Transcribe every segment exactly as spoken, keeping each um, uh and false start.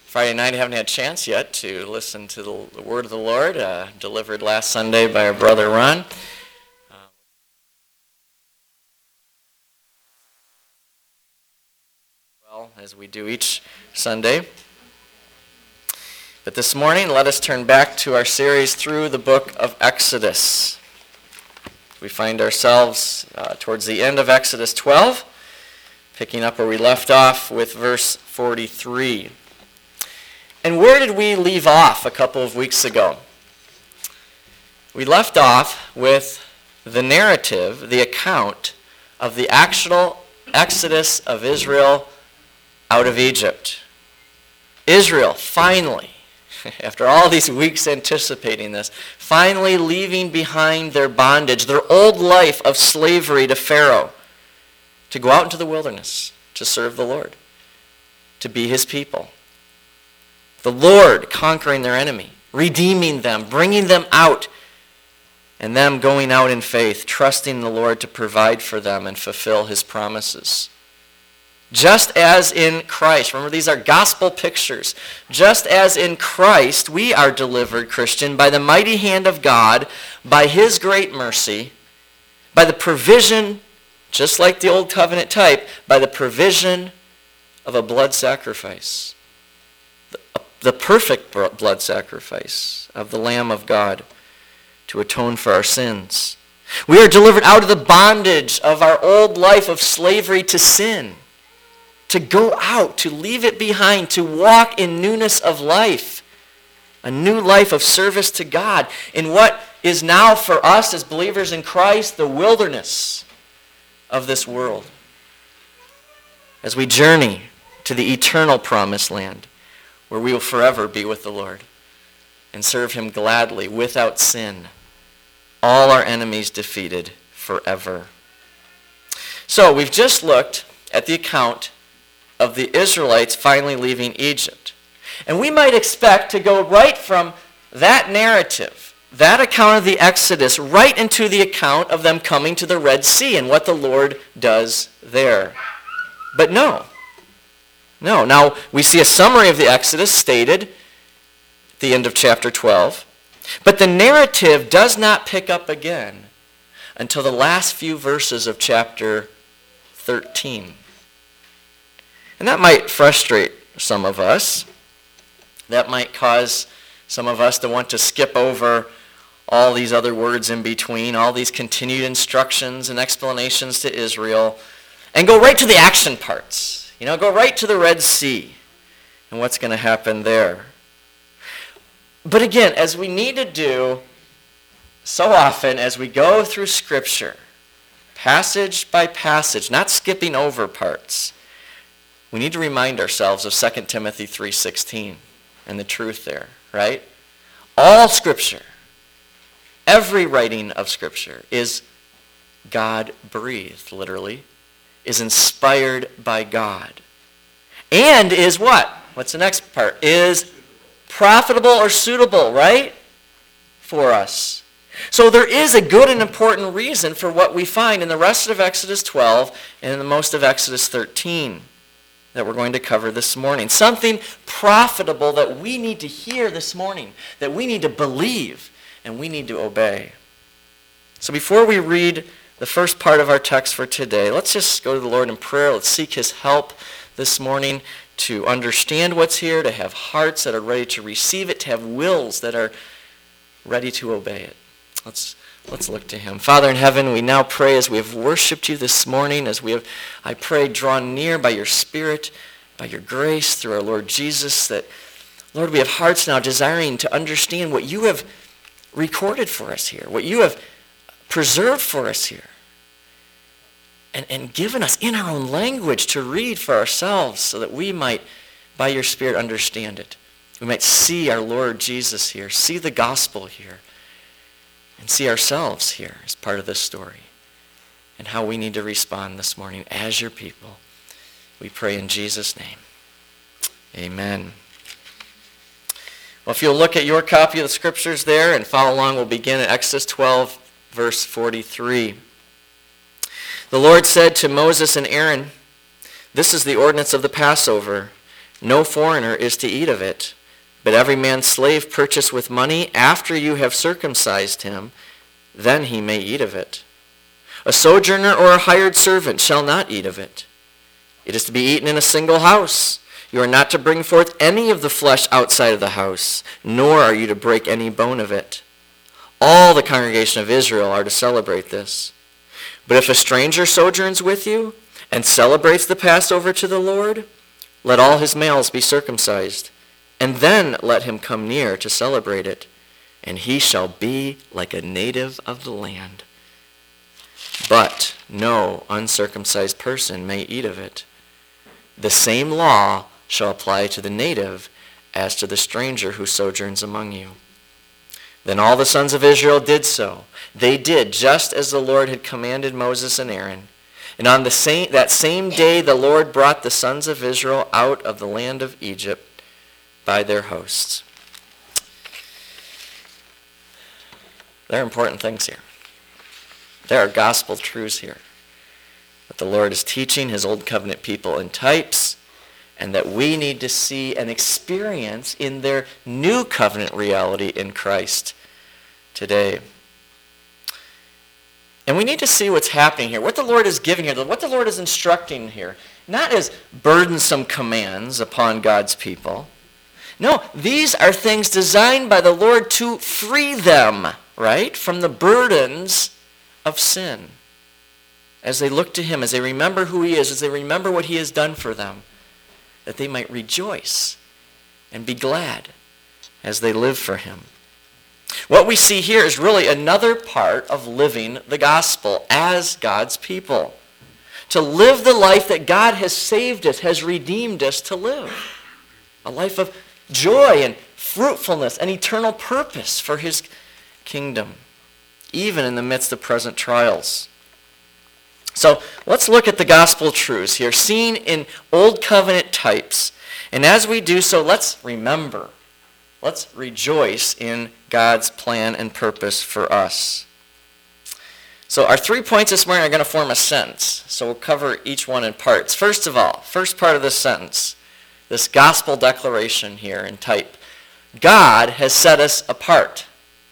Friday night, I haven't had a chance yet to listen to the, the word of the Lord, uh, delivered last Sunday by our brother Ron. Uh, well, as we do each Sunday. But this morning, let us turn back to our series through the book of Exodus. We find ourselves uh, towards the end of Exodus twelve, picking up where we left off with verse forty-three. And where did we leave off a couple of weeks ago? We left off with the narrative, the account of the actual exodus of Israel out of Egypt. Israel, finally, after all these weeks anticipating this, finally leaving behind their bondage, their old life of slavery to Pharaoh, to go out into the wilderness to serve the Lord, to be his people. The Lord conquering their enemy, redeeming them, bringing them out, and them going out in faith, trusting the Lord to provide for them and fulfill his promises. Just as in Christ, remember these are gospel pictures, just as in Christ we are delivered, Christian, by the mighty hand of God, by his great mercy, by the provision, just like the old covenant type, by the provision of a blood sacrifice. The perfect blood sacrifice of the Lamb of God to atone for our sins. We are delivered out of the bondage of our old life of slavery to sin, to go out, to leave it behind, to walk in newness of life, a new life of service to God in what is now for us as believers in Christ the wilderness of this world, as we journey to the eternal promised land, where we will forever be with the Lord and serve him gladly, without sin, all our enemies defeated forever. So we've just looked at the account of the Israelites finally leaving Egypt. And we might expect to go right from that narrative, that account of the Exodus, right into the account of them coming to the Red Sea and what the Lord does there. But no. No. Now, we see a summary of the Exodus stated at the end of chapter twelve. But the narrative does not pick up again until the last few verses of chapter thirteen. And that might frustrate some of us. That might cause some of us to want to skip over all these other words in between, all these continued instructions and explanations to Israel, and go right to the action parts. You know, go right to the Red Sea and what's going to happen there. But again, as we need to do so often as we go through Scripture, passage by passage, not skipping over parts, we need to remind ourselves of Second Timothy three sixteen and the truth there, right? All Scripture, every writing of Scripture is God-breathed, literally, is inspired by God. And is what? What's the next part? Is profitable or suitable, right? For us. So there is a good and important reason for what we find in the rest of Exodus twelve and in the most of Exodus thirteen that we're going to cover this morning. Something profitable that we need to hear this morning, that we need to believe, and we need to obey. So before we read the first part of our text for today, let's just go to the Lord in prayer. Let's seek his help this morning to understand what's here, to have hearts that are ready to receive it, to have wills that are ready to obey it. Let's let's look to him. Father in heaven, we now pray as we have worshiped you this morning, as we have, I pray, drawn near by your Spirit, by your grace, through our Lord Jesus, that, Lord, we have hearts now desiring to understand what you have recorded for us here, what you have preserved for us here, and, and given us in our own language to read for ourselves so that we might, by your Spirit, understand it. We might see our Lord Jesus here, see the gospel here, and see ourselves here as part of this story and how we need to respond this morning as your people. We pray in Jesus' name. Amen. Well, if you'll look at your copy of the Scriptures there and follow along, we'll begin at Exodus twelve, verse forty-three. The Lord said to Moses and Aaron, "This is the ordinance of the Passover. No foreigner is to eat of it, but every man's slave purchased with money after you have circumcised him, then he may eat of it. A sojourner or a hired servant shall not eat of it. It is to be eaten in a single house. You are not to bring forth any of the flesh outside of the house, nor are you to break any bone of it. All the congregation of Israel are to celebrate this. But if a stranger sojourns with you and celebrates the Passover to the Lord, let all his males be circumcised, and then let him come near to celebrate it, and he shall be like a native of the land. But no uncircumcised person may eat of it. The same law shall apply to the native as to the stranger who sojourns among you. Then all the sons of Israel did so. They did just as the Lord had commanded Moses and Aaron. And on the same, that same day the Lord brought the sons of Israel out of the land of Egypt by their hosts. There are important things here. There are gospel truths here that the Lord is teaching his old covenant people in types, and that we need to see and experience in their new covenant reality in Christ today. And we need to see what's happening here, what the Lord is giving here, what the Lord is instructing here, not as burdensome commands upon God's people. No, these are things designed by the Lord to free them, right, from the burdens of sin. As they look to him, as they remember who he is, as they remember what he has done for them, that they might rejoice and be glad as they live for him. What we see here is really another part of living the gospel as God's people. To live the life that God has saved us, has redeemed us to live. A life of joy and fruitfulness and eternal purpose for his kingdom, even in the midst of present trials. So let's look at the gospel truths here, seen in Old Covenant types. And as we do so, let's remember, let's rejoice in God's plan and purpose for us. So our three points this morning are going to form a sentence. So we'll cover each one in parts. First of all, first part of this sentence, this gospel declaration here in type. God has set us apart.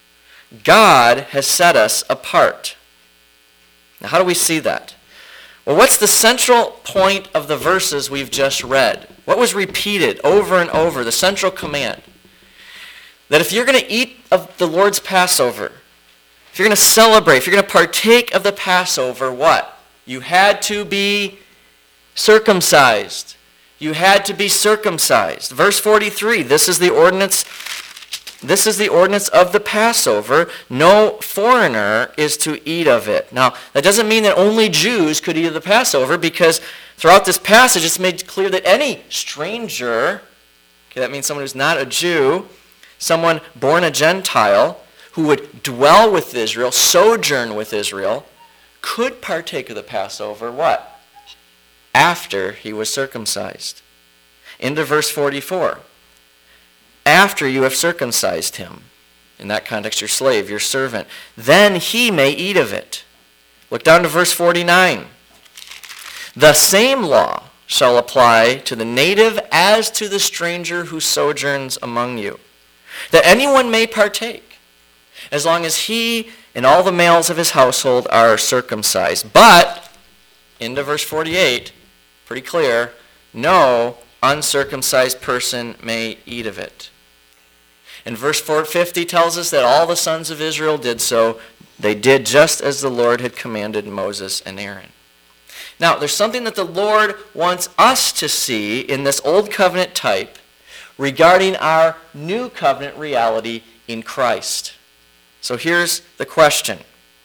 God has set us apart. Now, how do we see that? Well, what's the central point of the verses we've just read? What was repeated over and over, the central command? That if you're going to eat of the Lord's Passover, if you're going to celebrate, if you're going to partake of the Passover, what? You had to be circumcised. You had to be circumcised. Verse forty-three, this is the ordinance This is the ordinance of the Passover. No foreigner is to eat of it. Now, that doesn't mean that only Jews could eat of the Passover, because throughout this passage it's made clear that any stranger, okay, that means someone who's not a Jew, someone born a Gentile, who would dwell with Israel, sojourn with Israel, could partake of the Passover, what? After he was circumcised. Into verse forty-four. After you have circumcised him, in that context your slave, your servant, then he may eat of it. Look down to verse forty-nine. The same law shall apply to the native as to the stranger who sojourns among you, that anyone may partake, as long as he and all the males of his household are circumcised. But, into verse forty-eight, pretty clear, no uncircumcised person may eat of it. And verse four fifty tells us that all the sons of Israel did so. They did just as the Lord had commanded Moses and Aaron. Now, there's something that the Lord wants us to see in this old covenant type regarding our new covenant reality in Christ. So here's the question.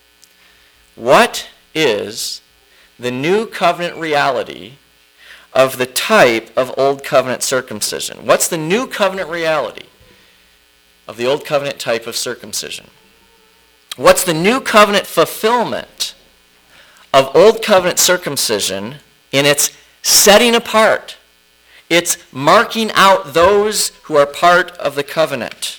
What is the new covenant reality of the type of old covenant circumcision? What's the new covenant reality of the old covenant type of circumcision? What's the new covenant fulfillment of old covenant circumcision in its setting apart, its marking out those who are part of the covenant?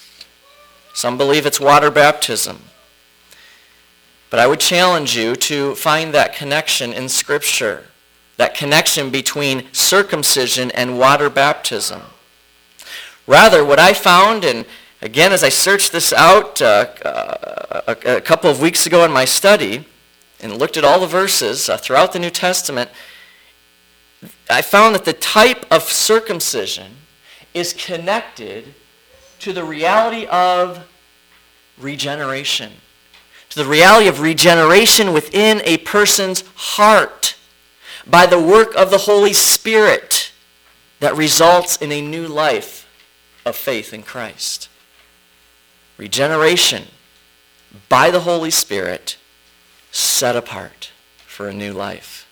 Some believe it's water baptism. But I would challenge you to find that connection in Scripture. that connection between circumcision and water baptism. Rather, what I found, and again, as I searched this out uh, uh, a, a couple of weeks ago in my study, and looked at all the verses uh, throughout the New Testament, I found that the type of circumcision is connected to the reality of regeneration. To the reality of regeneration within a person's heart by the work of the Holy Spirit that results in a new life of faith in Christ. Regeneration by the Holy Spirit, set apart for a new life.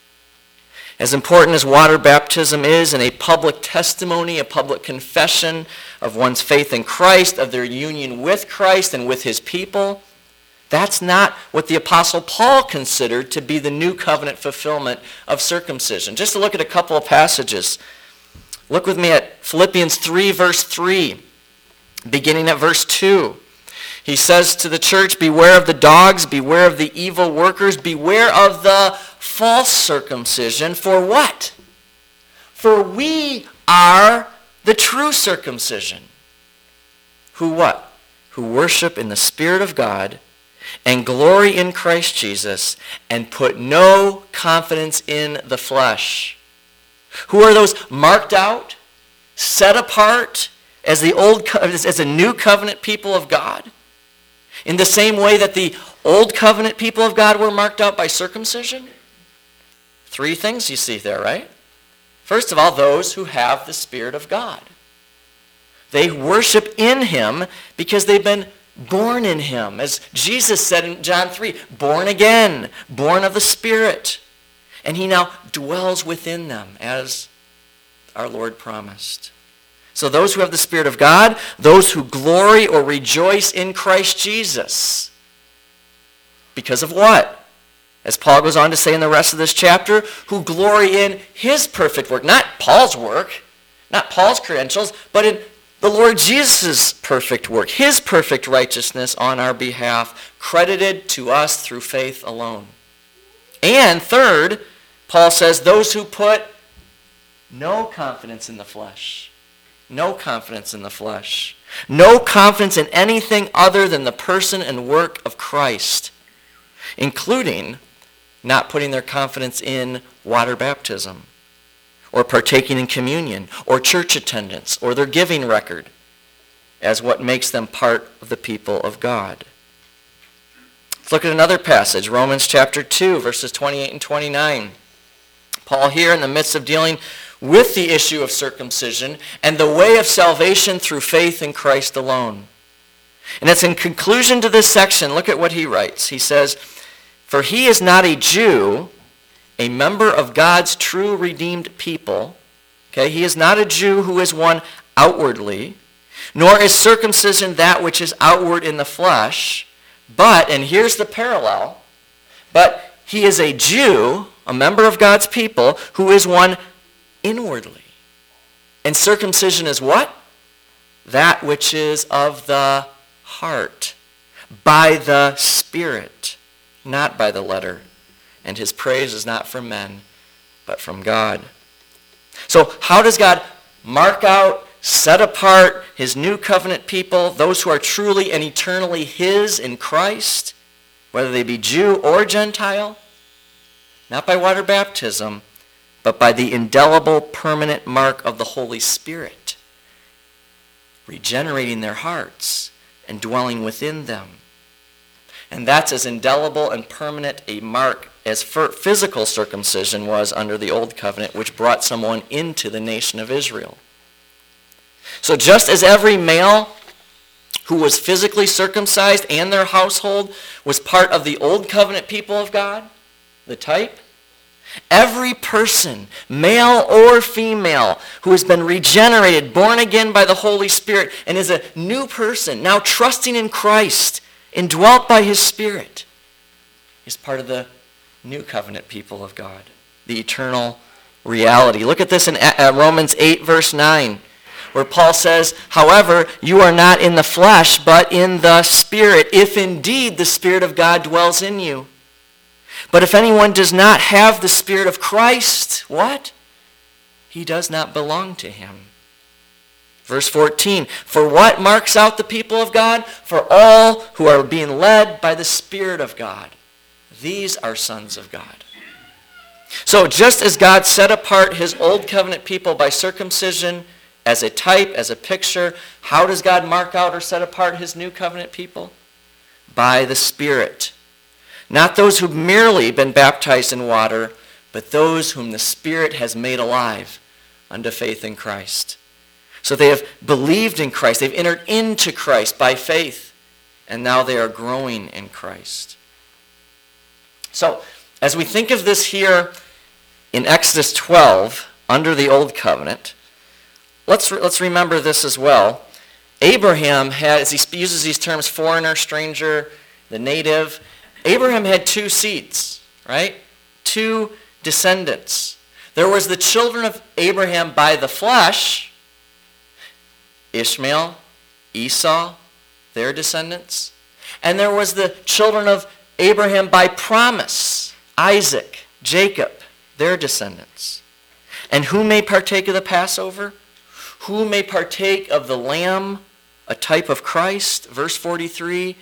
As important as water baptism is in a public testimony, a public confession of one's faith in Christ, of their union with Christ and with his people, that's not what the Apostle Paul considered to be the new covenant fulfillment of circumcision. Just to look at a couple of passages. Look with me at Philippians three, verse three, beginning at verse two. He says to the church, beware of the dogs, beware of the evil workers, beware of the false circumcision. For what? For we are the true circumcision. Who what? Who worship in the Spirit of God and glory in Christ Jesus and put no confidence in the flesh. Who are those marked out, set apart as the old as a new covenant people of God? In the same way that the old covenant people of God were marked out by circumcision? Three things you see there, right? First of all, those who have the Spirit of God. They worship in him because they've been born in him. As Jesus said in John three, born again, born of the Spirit. And he now dwells within them as our Lord promised. So those who have the Spirit of God, those who glory or rejoice in Christ Jesus. Because of what? As Paul goes on to say in the rest of this chapter, who glory in his perfect work. Not Paul's work, not Paul's credentials, but in the Lord Jesus' perfect work, his perfect righteousness on our behalf, credited to us through faith alone. And third, Paul says, those who put no confidence in the flesh. No confidence in the flesh. No confidence in anything other than the person and work of Christ, including not putting their confidence in water baptism, or partaking in communion, or church attendance, or their giving record, as what makes them part of the people of God. Let's look at another passage, Romans chapter two, verses twenty-eight and twenty-nine. Paul here, in the midst of dealing with the issue of circumcision and the way of salvation through faith in Christ alone. And it's in conclusion to this section, look at what he writes. He says, for he is not a Jew, a member of God's true redeemed people. Okay, he is not a Jew who is one outwardly, nor is circumcision that which is outward in the flesh, but, and here's the parallel, but he is a Jew, a member of God's people, who is one inwardly. And circumcision is what? That which is of the heart, by the Spirit, not by the letter. And his praise is not from men, but from God. So how does God mark out, set apart his new covenant people, those who are truly and eternally his in Christ, whether they be Jew or Gentile? Not by water baptism, but by the indelible permanent mark of the Holy Spirit, regenerating their hearts and dwelling within them. And that's as indelible and permanent a mark as physical circumcision was under the Old Covenant, which brought someone into the nation of Israel. So just as every male who was physically circumcised and their household was part of the Old Covenant people of God, the type, every person, male or female, who has been regenerated, born again by the Holy Spirit, and is a new person, now trusting in Christ, indwelt by his Spirit, is part of the new covenant people of God, the eternal reality. Look at this in Romans eight, verse nine, where Paul says, however, you are not in the flesh, but in the Spirit, if indeed the Spirit of God dwells in you. But if anyone does not have the Spirit of Christ, what? He does not belong to him. Verse fourteen, for what marks out the people of God? For all who are being led by the Spirit of God. These are sons of God. So just as God set apart his old covenant people by circumcision as a type, as a picture, how does God mark out or set apart his new covenant people? By the Spirit. Not those who've merely been baptized in water, but those whom the Spirit has made alive unto faith in Christ. So they have believed in Christ. They've entered into Christ by faith. And now they are growing in Christ. So as we think of this here in Exodus twelve, under the Old Covenant, let's, let's remember this as well. Abraham had, as he uses these terms, foreigner, stranger, the native, Abraham had two seeds, right? Two descendants. There was the children of Abraham by the flesh, Ishmael, Esau, their descendants. And there was the children of Abraham by promise, Isaac, Jacob, their descendants. And who may partake of the Passover? Who may partake of the Lamb, a type of Christ? Verse forty-three,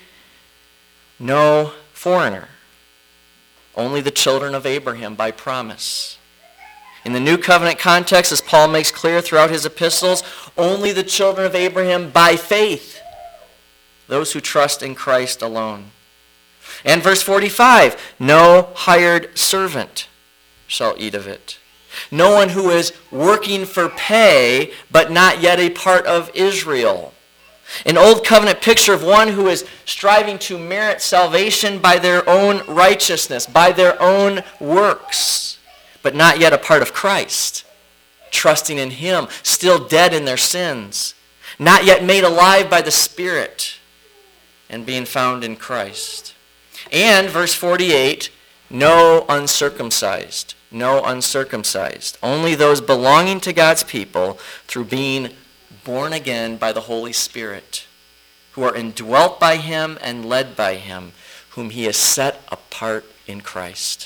no foreigner, only the children of Abraham by promise. In the New Covenant context, as Paul makes clear throughout his epistles, only the children of Abraham by faith, those who trust in Christ alone. And verse forty-five, no hired servant shall eat of it. No one who is working for pay, but not yet a part of Israel. An old covenant picture of one who is striving to merit salvation by their own righteousness, by their own works, but not yet a part of Christ, trusting in him, still dead in their sins, not yet made alive by the Spirit, and being found in Christ. And verse forty-eight, no uncircumcised, no uncircumcised, only those belonging to God's people through being born again by the Holy Spirit, who are indwelt by him and led by him, whom he has set apart in Christ.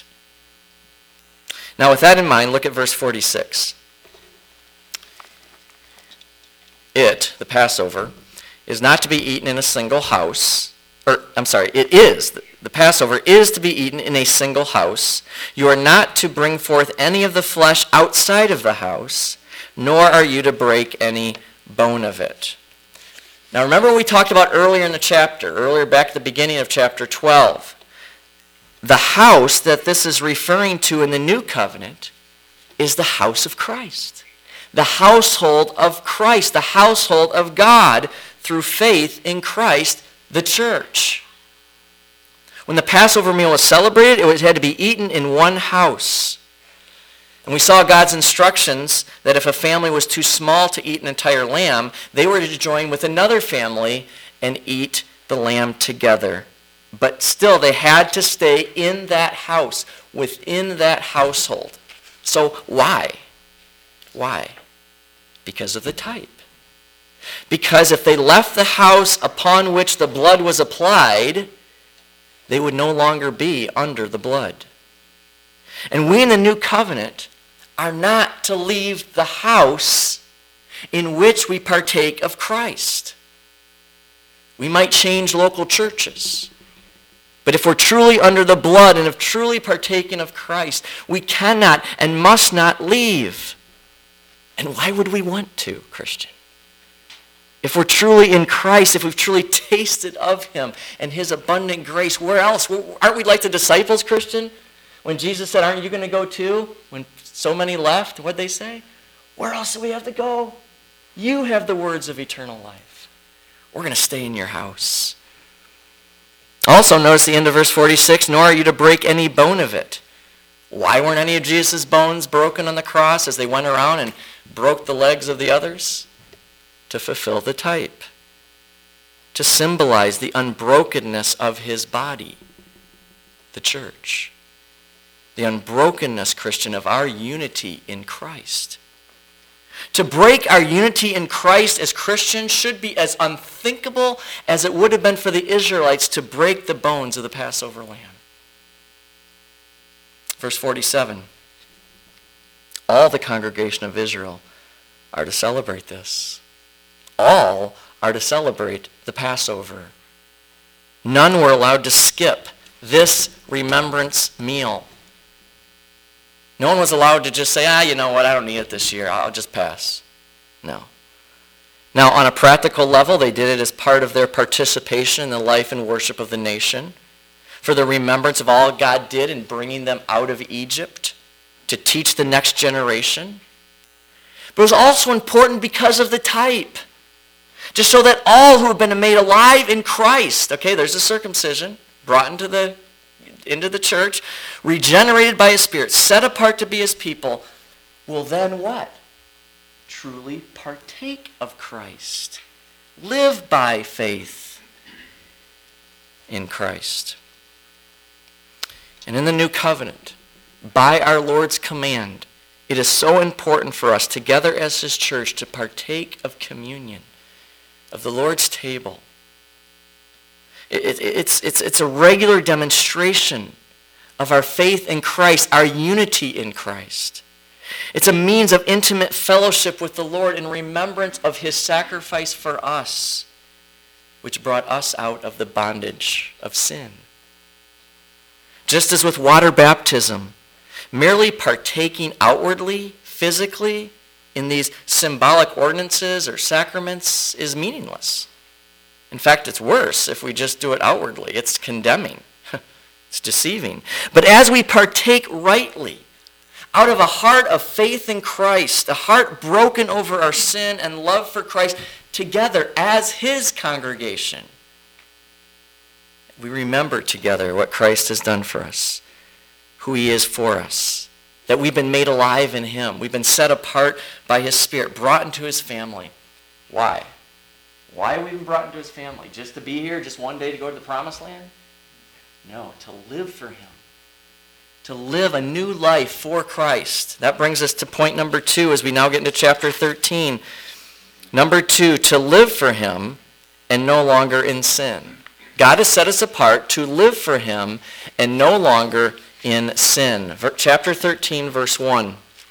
Now with that in mind, look at verse forty-six. It, the Passover, is not to be eaten in a single house, or I'm sorry, it is, the Passover is to be eaten in a single house. You are not to bring forth any of the flesh outside of the house, nor are you to break any bone of it. Now remember what we talked about earlier in the chapter, earlier back at the beginning of chapter twelve. The house that this is referring to in the new covenant is the house of Christ. The household of Christ, the household of God through faith in Christ, the church. When the Passover meal was celebrated, it had to be eaten in one house. And we saw God's instructions that if a family was too small to eat an entire lamb, they were to join with another family and eat the lamb together. But still, they had to stay in that house, within that household. So why? Why? Because of the type. Because if they left the house upon which the blood was applied, they would no longer be under the blood. And we in the new covenant are not to leave the house in which we partake of Christ. We might change local churches. But if we're truly under the blood and have truly partaken of Christ, we cannot and must not leave. And why would we want to, Christian? If we're truly in Christ, if we've truly tasted of him and his abundant grace, where else? Aren't we like the disciples, Christian? When Jesus said, aren't you going to go too? When so many left, what'd they say? Where else do we have to go? You have the words of eternal life. We're going to stay in your house. Also, notice the end of verse forty-six, nor are you to break any bone of it. Why weren't any of Jesus' bones broken on the cross as they went around and broke the legs of the others? To fulfill the type. To symbolize the unbrokenness of his body, the church. The unbrokenness, Christian, of our unity in Christ. To break our unity in Christ as Christians should be as unthinkable as it would have been for the Israelites to break the bones of the Passover lamb. Verse forty-seven. All the congregation of Israel are to celebrate this. All are to celebrate the Passover. None were allowed to skip this remembrance meal. No one was allowed to just say, ah, you know what, I don't need it this year. I'll just pass. No. Now, on a practical level, they did it as part of their participation in the life and worship of the nation, for the remembrance of all God did in bringing them out of Egypt to teach the next generation. But it was also important because of the type, to show that all who have been made alive in Christ, okay, there's a circumcision, brought into the, into the church, regenerated by his Spirit, set apart to be his people, will then what? Truly partake of Christ. Live by faith in Christ. And in the new covenant, by our Lord's command, it is so important for us together as his church to partake of communion, of the Lord's table. It, it, it's, it's, it's a regular demonstration of our faith in Christ, our unity in Christ. It's a means of intimate fellowship with the Lord in remembrance of his sacrifice for us, which brought us out of the bondage of sin. Just as with water baptism, merely partaking outwardly, physically, in these symbolic ordinances or sacraments is meaningless. In fact, it's worse if we just do it outwardly. It's condemning. It's deceiving. But as we partake rightly, out of a heart of faith in Christ, a heart broken over our sin and love for Christ, together as his congregation, we remember together what Christ has done for us, who he is for us, that we've been made alive in him. We've been set apart by his Spirit, brought into his family. Why? Why have we been brought into his family? Just to be here, just one day to go to the promised land? No, to live for him. To live a new life for Christ. That brings us to point number two as we now get into chapter thirteen. Number two, to live for him and no longer in sin. God has set us apart to live for him and no longer in sin. Chapter thirteen, verse one.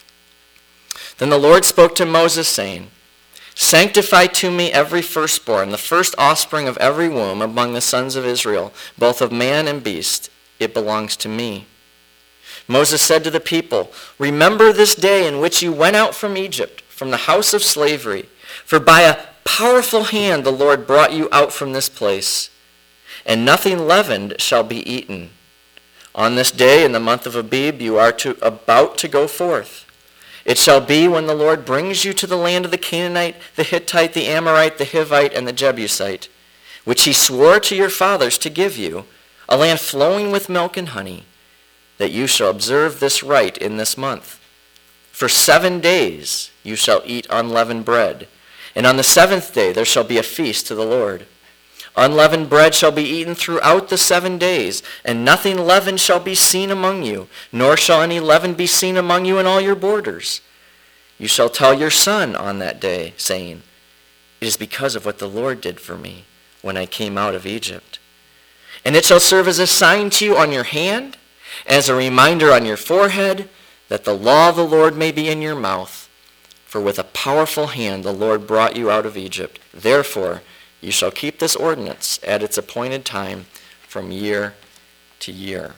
Then the Lord spoke to Moses, saying, Sanctify to me every firstborn, the first offspring of every womb among the sons of Israel, both of man and beast. It belongs to me. Moses said to the people, Remember this day in which you went out from Egypt, from the house of slavery. For by a powerful hand the Lord brought you out from this place, and nothing leavened shall be eaten. On this day in the month of Abib you are to, about to go forth. It shall be when the Lord brings you to the land of the Canaanite, the Hittite, the Amorite, the Hivite, and the Jebusite, which he swore to your fathers to give you, a land flowing with milk and honey, that you shall observe this rite in this month. For seven days you shall eat unleavened bread, and on the seventh day there shall be a feast to the Lord. Unleavened bread shall be eaten throughout the seven days, and nothing leavened shall be seen among you, nor shall any leaven be seen among you in all your borders. You shall tell your son on that day, saying, It is because of what the Lord did for me when I came out of Egypt. And it shall serve as a sign to you on your hand, as a reminder on your forehead, that the law of the Lord may be in your mouth. For with a powerful hand the Lord brought you out of Egypt. Therefore, you shall keep this ordinance at its appointed time from year to year.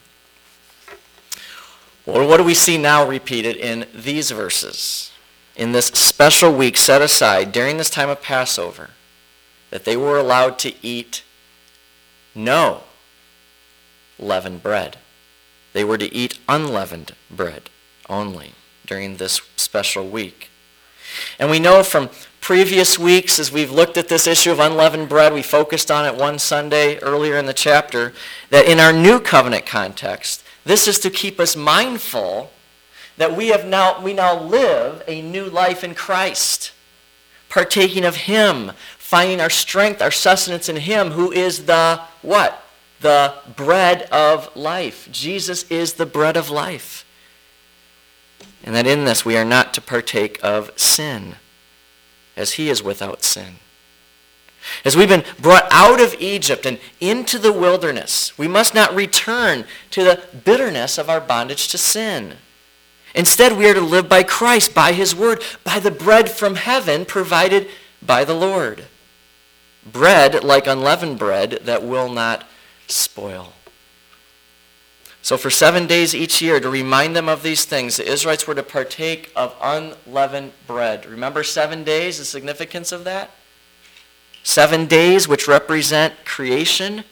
Well, what do we see now repeated in these verses? In this special week set aside during this time of Passover, that they were allowed to eat no leavened bread. They were to eat unleavened bread only during this special week. And we know from previous weeks, as we've looked at this issue of unleavened bread, we focused on it one Sunday earlier in the chapter, that in our new covenant context, this is to keep us mindful that we have now we now live a new life in Christ, partaking of him, finding our strength, our sustenance in him, who is the what? The bread of life. Jesus is the bread of life. And that in this we are not to partake of sin, as he is without sin. As we've been brought out of Egypt and into the wilderness, we must not return to the bitterness of our bondage to sin. Instead, we are to live by Christ, by his word, by the bread from heaven provided by the Lord. Bread like unleavened bread that will not spoil. So for seven days each year, to remind them of these things, the Israelites were to partake of unleavened bread. Remember seven days, the significance of that? Seven days which represent creation.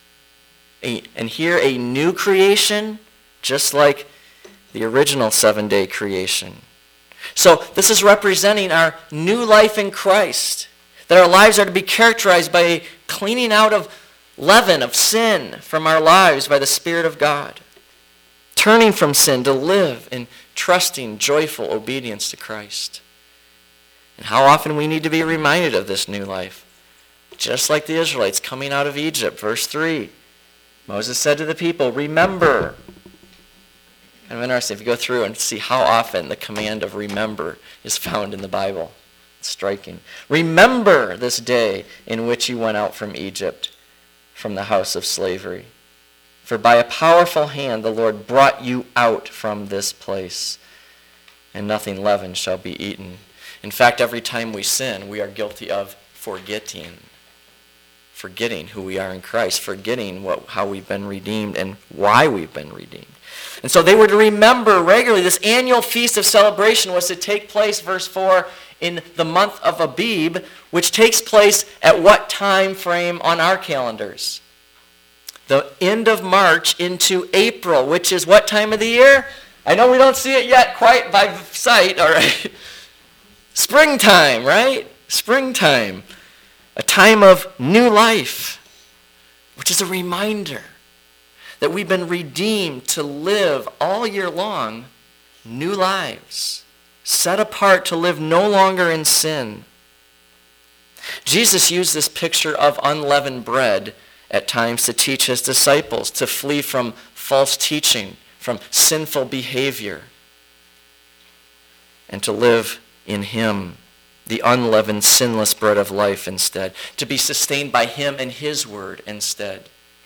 A, and here a new creation, just like the original seven-day creation. So this is representing our new life in Christ. That our lives are to be characterized by a cleaning out of leaven, of sin from our lives by the Spirit of God. Turning from sin to live in trusting, joyful obedience to Christ. And how often we need to be reminded of this new life. Just like the Israelites coming out of Egypt. Verse three. Moses said to the people, remember. Kind of interesting if you go through and see how often the command of remember is found in the Bible. It's striking. Remember this day in which you went out from Egypt, from the house of slavery. For by a powerful hand the Lord brought you out from this place, and nothing leavened shall be eaten. In fact, every time we sin, we are guilty of forgetting. Forgetting who we are in Christ, forgetting what, how we've been redeemed and why we've been redeemed. And so they were to remember regularly. This annual feast of celebration was to take place, verse four, in the month of Abib, which takes place at what time frame on our calendars? The end of March into April, which is what time of the year? I know we don't see it yet quite by sight, all right? Springtime, right? Springtime. A time of new life, which is a reminder that we've been redeemed to live all year long new lives, set apart to live no longer in sin. Jesus used this picture of unleavened bread at times to teach his disciples to flee from false teaching, from sinful behavior, and to live in him, the unleavened, sinless bread of life instead, to be sustained by him and his word instead.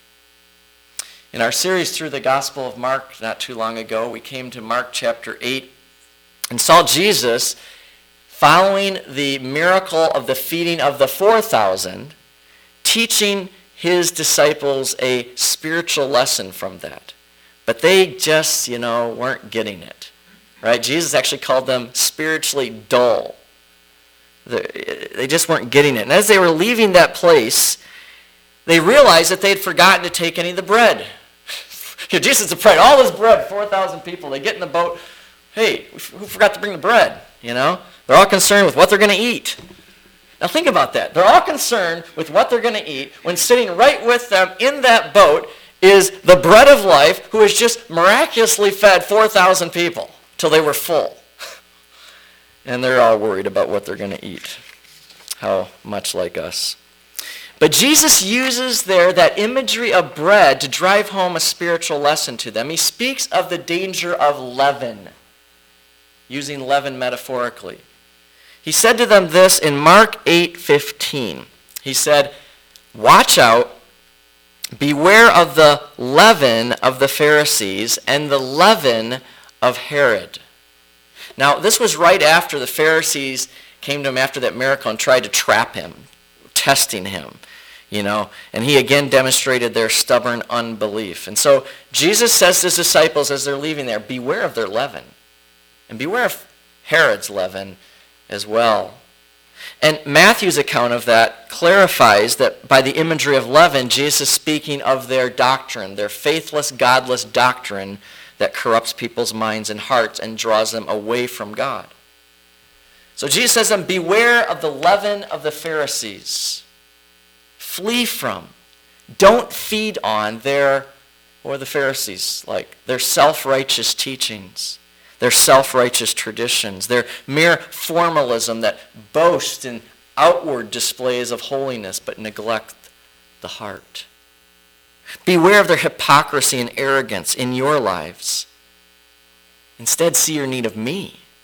In our series through the Gospel of Mark not too long ago, we came to Mark chapter eight and saw Jesus following the miracle of the feeding of the four thousand, teaching his disciples a spiritual lesson from that. But they just, you know, weren't getting it. Right? Jesus actually called them spiritually dull. They just weren't getting it. And as they were leaving that place, they realized that they had forgotten to take any of the bread. You know, Jesus had prayed all this bread, four thousand people. They get in the boat. Hey, who forgot to bring the bread? You know, they're all concerned with what they're going to eat. Now think about that. They're all concerned with what they're going to eat when sitting right with them in that boat is the bread of life who has just miraculously fed four thousand people till they were full. And they're all worried about what they're going to eat. How much like us. But Jesus uses there that imagery of bread to drive home a spiritual lesson to them. He speaks of the danger of leaven, using leaven metaphorically. He said to them this in Mark eight fifteen. He said, watch out, beware of the leaven of the Pharisees and the leaven of Herod. Now, this was right after the Pharisees came to him after that miracle and tried to trap him, testing him, you know, and he again demonstrated their stubborn unbelief. And so Jesus says to his disciples as they're leaving there, beware of their leaven, and beware of Herod's leaven as well. And Matthew's account of that clarifies that by the imagery of leaven, Jesus is speaking of their doctrine, their faithless, godless doctrine that corrupts people's minds and hearts and draws them away from God. So Jesus says to them, beware of the leaven of the Pharisees. Flee from. Don't feed on their, or the Pharisees like, their self-righteous teachings, their self-righteous traditions, their mere formalism that boast in outward displays of holiness but neglect the heart. Beware of their hypocrisy and arrogance in your lives. Instead, see your need of me.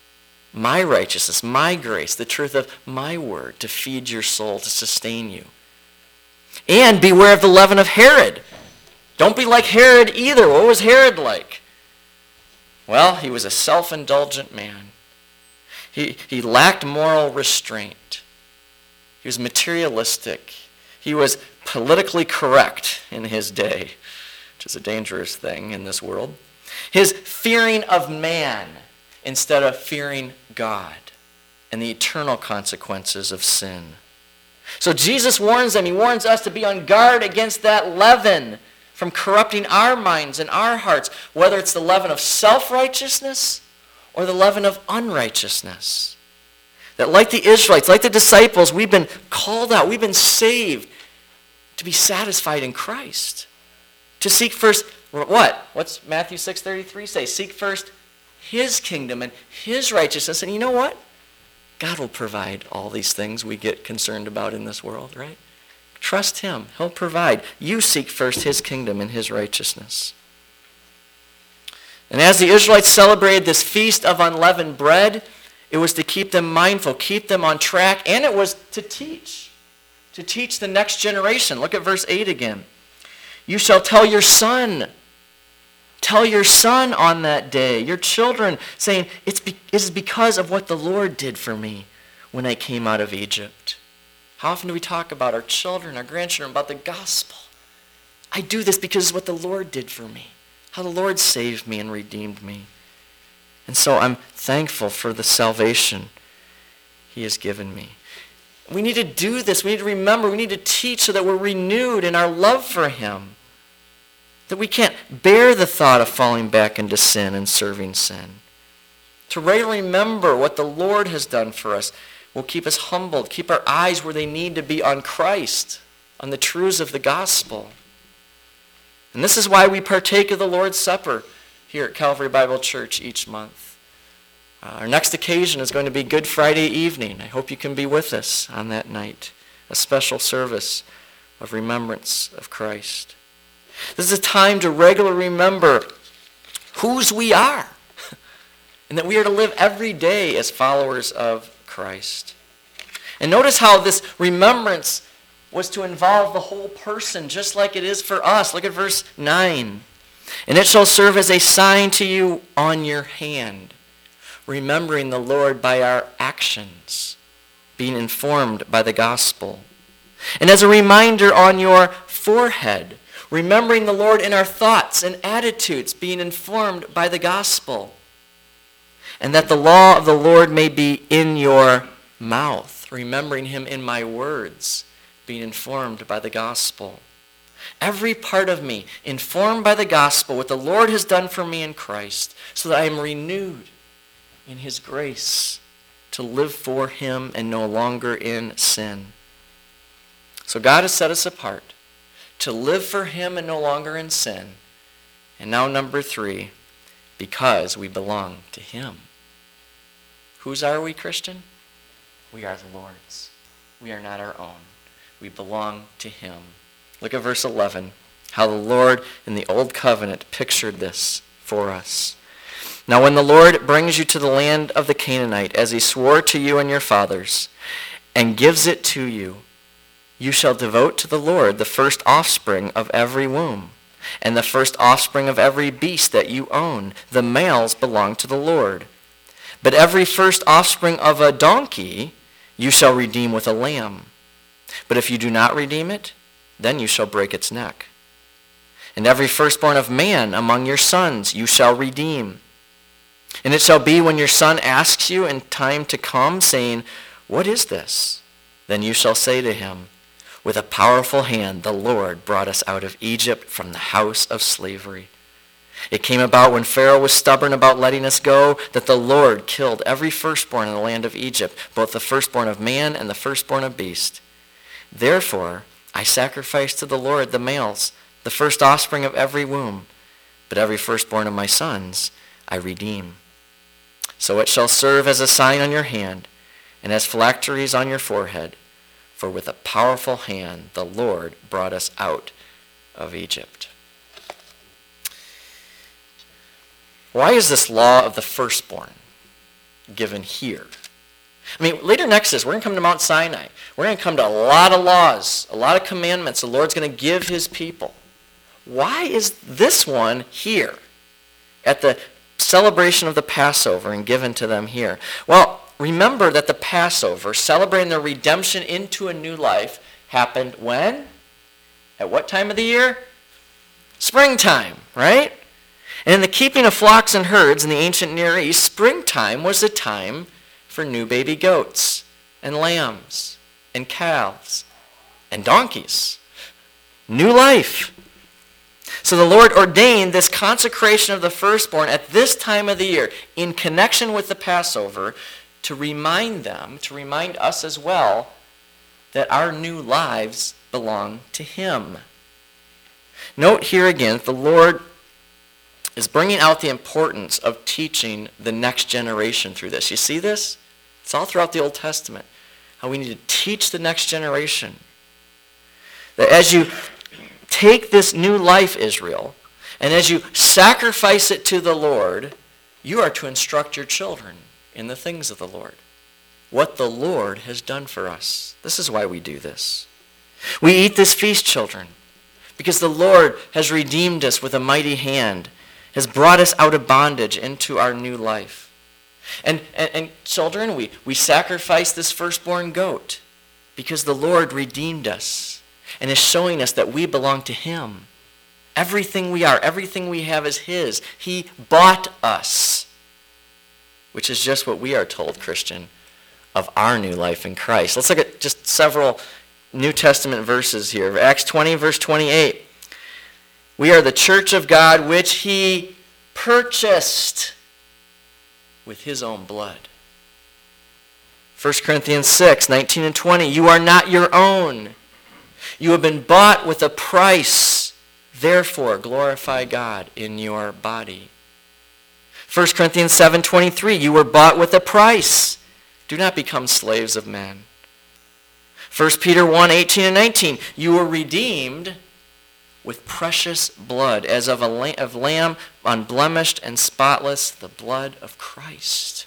my righteousness, my grace, the truth of my word to feed your soul, to sustain you. And beware of the leaven of Herod. Don't be like Herod either. What was Herod like? Well, he was a self-indulgent man. He, he lacked moral restraint. He was materialistic. He was politically correct in his day, which is a dangerous thing in this world. His fearing of man instead of fearing God and the eternal consequences of sin. So Jesus warns them, he warns us to be on guard against that leaven from corrupting our minds and our hearts, whether it's the leaven of self-righteousness or the leaven of unrighteousness. That like the Israelites, like the disciples, we've been called out, we've been saved to be satisfied in Christ. To seek first, what? What's Matthew six thirty-three say? Seek first his kingdom and his righteousness. And you know what? God will provide all these things we get concerned about in this world, right? Trust him. He'll provide. You seek first his kingdom and his righteousness. And as the Israelites celebrated this feast of unleavened bread, it was to keep them mindful, keep them on track, and it was to teach. To teach the next generation. Look at verse eight again. You shall tell your son. Tell your son on that day, your children, saying, it's be- it is because of what the Lord did for me when I came out of Egypt. How often do we talk about our children, our grandchildren, about the gospel? I do this because of what the Lord did for me. How the Lord saved me and redeemed me. And so I'm thankful for the salvation he has given me. We need to do this. We need to remember. We need to teach so that we're renewed in our love for him. That we can't bear the thought of falling back into sin and serving sin. To regularly remember what the Lord has done for us will keep us humbled, keep our eyes where they need to be on Christ, on the truths of the gospel. And this is why we partake of the Lord's Supper here at Calvary Bible Church each month. Uh, our next occasion is going to be Good Friday evening. I hope you can be with us on that night. A special service of remembrance of Christ. This is a time to regularly remember whose we are and that we are to live every day as followers of Christ. And notice how this remembrance was to involve the whole person just like it is for us. Look at verse nine. And it shall serve as a sign to you on your hand, remembering the Lord by our actions, being informed by the gospel. And as a reminder on your forehead, remembering the Lord in our thoughts and attitudes, being informed by the gospel. And that the law of the Lord may be in your mouth, remembering him in my words, being informed by the gospel. Every part of me informed by the gospel, what the Lord has done for me in Christ, so that I am renewed in his grace to live for him and no longer in sin. So God has set us apart to live for him and no longer in sin. And now number three, because we belong to him. Whose are we, Christian? We are the Lord's. We are not our own. We belong to him. Look at verse eleven, how the Lord in the old covenant pictured this for us. Now when the Lord brings you to the land of the Canaanite, as he swore to you and your fathers, and gives it to you, you shall devote to the Lord the first offspring of every womb, and the first offspring of every beast that you own. The males belong to the Lord. But every first offspring of a donkey you shall redeem with a lamb. But if you do not redeem it, then you shall break its neck. And every firstborn of man among your sons you shall redeem. And it shall be when your son asks you in time to come, saying, what is this? Then you shall say to him, with a powerful hand the Lord brought us out of Egypt from the house of slavery. It came about when Pharaoh was stubborn about letting us go, that the Lord killed every firstborn in the land of Egypt, both the firstborn of man and the firstborn of beast. Therefore I sacrifice to the Lord the males, the first offspring of every womb, but every firstborn of my sons I redeem. So it shall serve as a sign on your hand, and as phylacteries on your forehead, for with a powerful hand the Lord brought us out of Egypt. Why is this law of the firstborn given here. I mean, later in Exodus, we're going to come to Mount Sinai. We're going to come to a lot of laws, a lot of commandments the Lord's going to give his people. Why is this one here at the celebration of the Passover and given to them here? Well, remember that the Passover, celebrating their redemption into a new life, happened when? At what time of the year? Springtime, right? And in the keeping of flocks and herds in the ancient Near East, springtime was the time for new baby goats and lambs and calves and donkeys. New life. So the Lord ordained this consecration of the firstborn at this time of the year in connection with the Passover to remind them, to remind us as well, that our new lives belong to him. Note here again that the Lord is bringing out the importance of teaching the next generation through this. You see this? It's all throughout the Old Testament. How we need to teach the next generation. That as you take this new life, Israel, and as you sacrifice it to the Lord, you are to instruct your children in the things of the Lord. What the Lord has done for us. This is why we do this. We eat this feast, children, because the Lord has redeemed us with a mighty hand, has brought us out of bondage into our new life. And, and, and children, we, we sacrifice this firstborn goat because the Lord redeemed us and is showing us that we belong to him. Everything we are, everything we have is his. He bought us, which is just what we are told, Christian, of our new life in Christ. Let's look at just several New Testament verses here. Acts twenty, verse twenty-eight. We are the church of God, which he purchased with his own blood. First Corinthians six, nineteen and twenty. You are not your own. You have been bought with a price. Therefore, glorify God in your body. First Corinthians seven, twenty-three. You were bought with a price. Do not become slaves of men. First Peter one, eighteen and nineteen. You were redeemed with precious blood, as of a lamb, of lamb unblemished and spotless, the blood of Christ.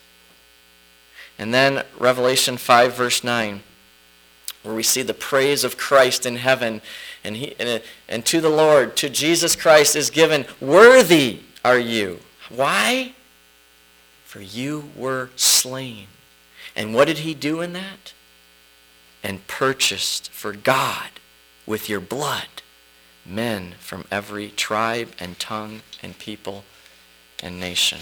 And then Revelation five, verse nine, where we see the praise of Christ in heaven. And, he, and, and to the Lord, to Jesus Christ is given, worthy are you. Why? For you were slain. And what did he do in that? And purchased for God with your blood men from every tribe and tongue and people and nation.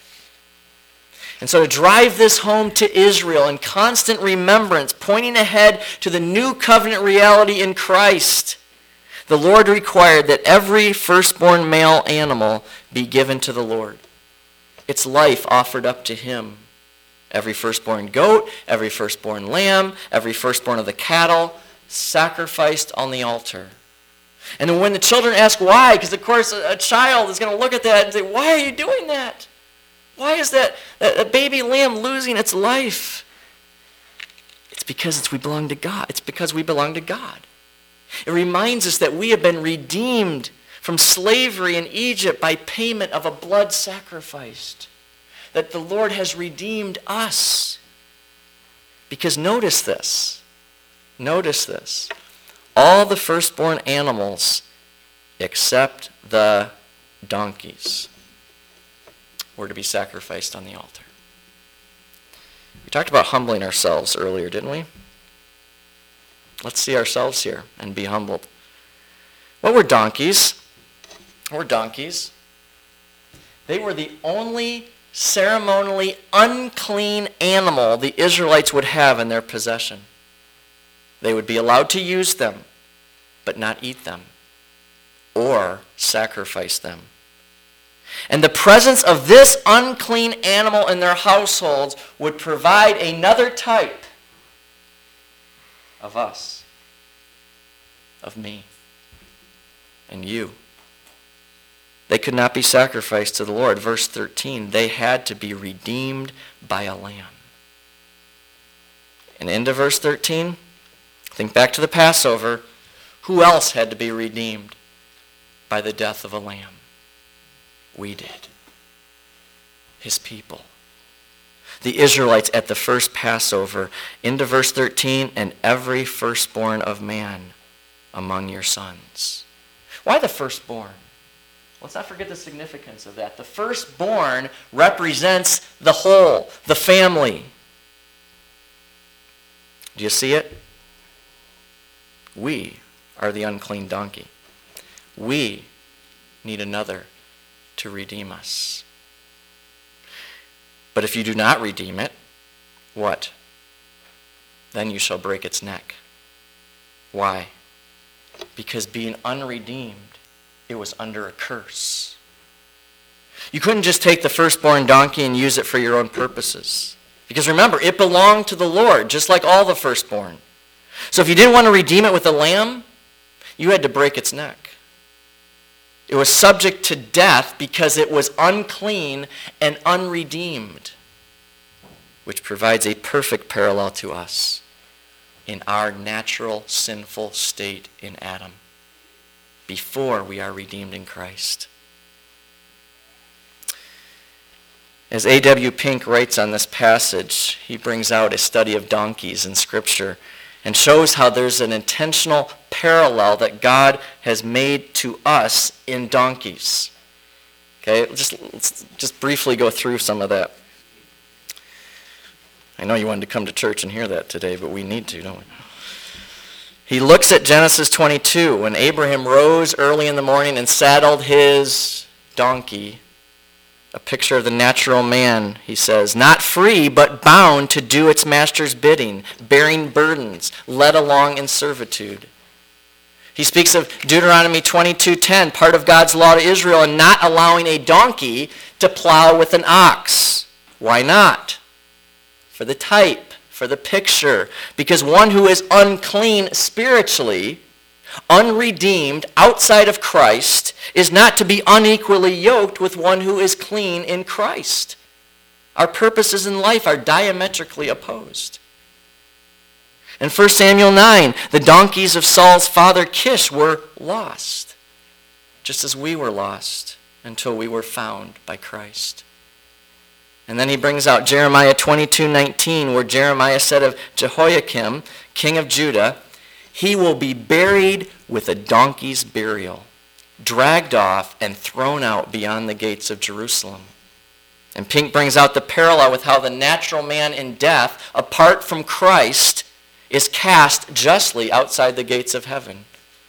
And so to drive this home to Israel in constant remembrance, pointing ahead to the new covenant reality in Christ, the Lord required that every firstborn male animal be given to the Lord. Its life offered up to him. Every firstborn goat, every firstborn lamb, every firstborn of the cattle, sacrificed on the altar. And then when the children ask why, because of course a, a child is going to look at that and say, why are you doing that? Why is that a baby lamb losing its life? It's because it's we belong to God. It's because we belong to God. It reminds us that we have been redeemed from slavery in Egypt by payment of a blood sacrificed. That the Lord has redeemed us. Because notice this. Notice this. All the firstborn animals except the donkeys were to be sacrificed on the altar. We talked about humbling ourselves earlier, didn't we? Let's see ourselves here and be humbled. What were donkeys? What were donkeys? They were the only ceremonially unclean animal the Israelites would have in their possession. They would be allowed to use them, but not eat them or sacrifice them. And the presence of this unclean animal in their households would provide another type of us, of me, and you. They could not be sacrificed to the Lord. Verse thirteen, they had to be redeemed by a lamb. And into verse thirteen, think back to the Passover. Who else had to be redeemed by the death of a lamb? We did. His people. the Israelites at the first Passover. Into verse thirteen, and every firstborn of man among your sons. Why the firstborn? Let's not forget the significance of that. The firstborn represents the whole, the family. Do you see it? We are the unclean donkey. We need another to redeem us. But if you do not redeem it, what? Then you shall break its neck. Why? Because being unredeemed, it was under a curse. You couldn't just take the firstborn donkey and use it for your own purposes. Because remember, it belonged to the Lord, just like all the firstborn. So if you didn't want to redeem it with a lamb, you had to break its neck. It was subject to death because it was unclean and unredeemed, which provides a perfect parallel to us in our natural sinful state in Adam before we are redeemed in Christ. As A W Pink writes on this passage, he brings out a study of donkeys in Scripture and shows how there's an intentional parallel that God has made to us in donkeys. Okay, just, let's just briefly go through some of that. I know you wanted to come to church and hear that today, but we need to, don't we? He looks at Genesis twenty-two, when Abraham rose early in the morning and saddled his donkey, a picture of the natural man, he says, not free, but bound to do its master's bidding, bearing burdens, led along in servitude. He speaks of Deuteronomy twenty-two ten, part of God's law to Israel, and not allowing a donkey to plow with an ox. Why not? For the type, for the picture. Because one who is unclean spiritually, unredeemed, outside of Christ, is not to be unequally yoked with one who is clean in Christ. Our purposes in life are diametrically opposed. In First Samuel nine, the donkeys of Saul's father Kish were lost, just as we were lost until we were found by Christ. And then he brings out Jeremiah twenty-two nineteen, where Jeremiah said of Jehoiakim, king of Judah, he will be buried with a donkey's burial, dragged off and thrown out beyond the gates of Jerusalem. And Pink brings out the parallel with how the natural man in death, apart from Christ, is cast justly outside the gates of heaven.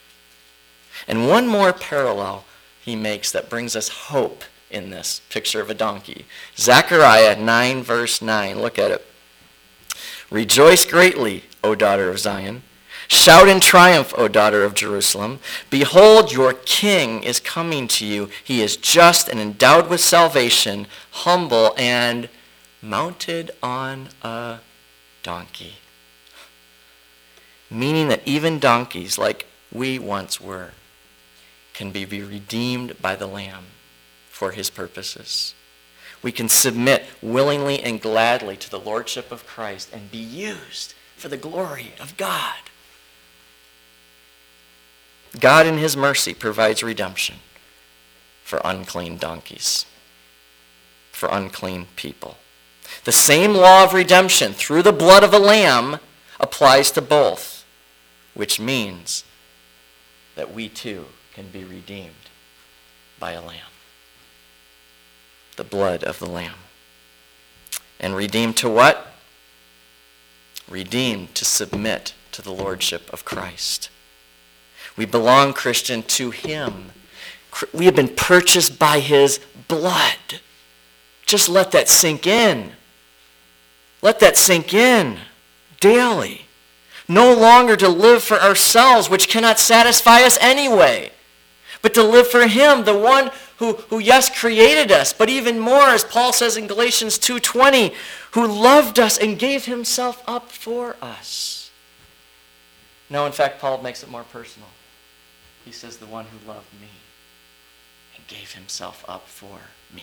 And one more parallel he makes that brings us hope in this picture of a donkey. Zechariah nine verse nine. Look at it. Rejoice greatly, O daughter of Zion. Shout in triumph, O daughter of Jerusalem. Behold, your king is coming to you. He is just and endowed with salvation, humble and mounted on a donkey. Meaning that even donkeys, like we once were, can be redeemed by the Lamb for his purposes. We can submit willingly and gladly to the lordship of Christ and be used for the glory of God. God in his mercy provides redemption for unclean donkeys, for unclean people. The same law of redemption through the blood of a lamb applies to both, which means that we too can be redeemed by a lamb. The blood of the lamb. And redeemed to what? Redeemed to submit to the lordship of Christ. We belong, Christian, to him. We have been purchased by his blood. Just let that sink in. Let that sink in daily. No longer to live for ourselves, which cannot satisfy us anyway, but to live for him, the one who, who yes, created us, but even more, as Paul says in Galatians two twenty, who loved us and gave himself up for us. No, in fact, Paul makes it more personal. He says, the one who loved me and gave himself up for me.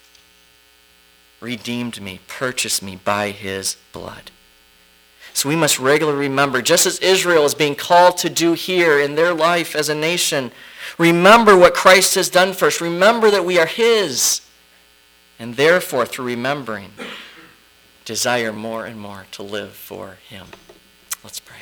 Redeemed me, purchased me by his blood. So we must regularly remember, just as Israel is being called to do here in their life as a nation, remember what Christ has done for us. Remember that we are his. And therefore, through remembering, desire more and more to live for him. Let's pray.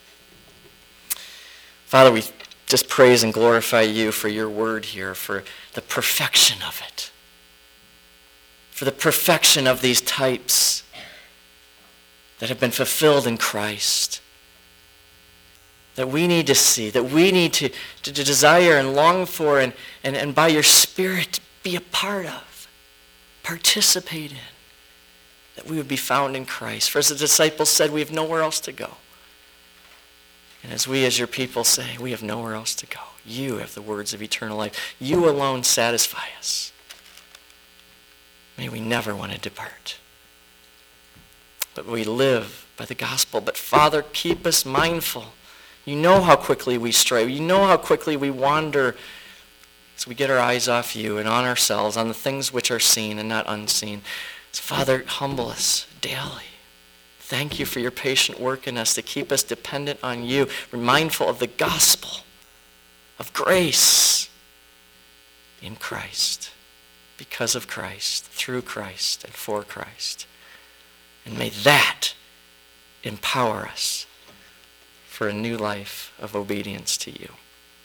Father, we just praise and glorify you for your word here, for the perfection of it, for the perfection of these types that have been fulfilled in Christ, that we need to see, that we need to, to, to desire and long for, and, and, and by your Spirit be a part of, participate in, that we would be found in Christ. For as the disciples said, we have nowhere else to go. And as we as your people say, we have nowhere else to go. You have the words of eternal life. You alone satisfy us. May we never want to depart. But we live by the gospel. But Father, keep us mindful. You know how quickly we stray. You know how quickly we wander as we get our eyes off you and on ourselves, on the things which are seen and not unseen. So Father, humble us daily. Thank you for your patient work in us to keep us dependent on you, mindful of the gospel of grace in Christ, because of Christ, through Christ, and for Christ. And may that empower us for a new life of obedience to you.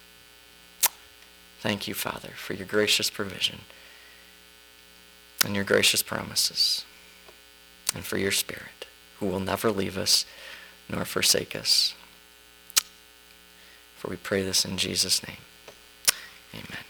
Thank you, Father, for your gracious provision and your gracious promises, and for your Spirit, who will never leave us nor forsake us. For we pray this in Jesus' name. Amen.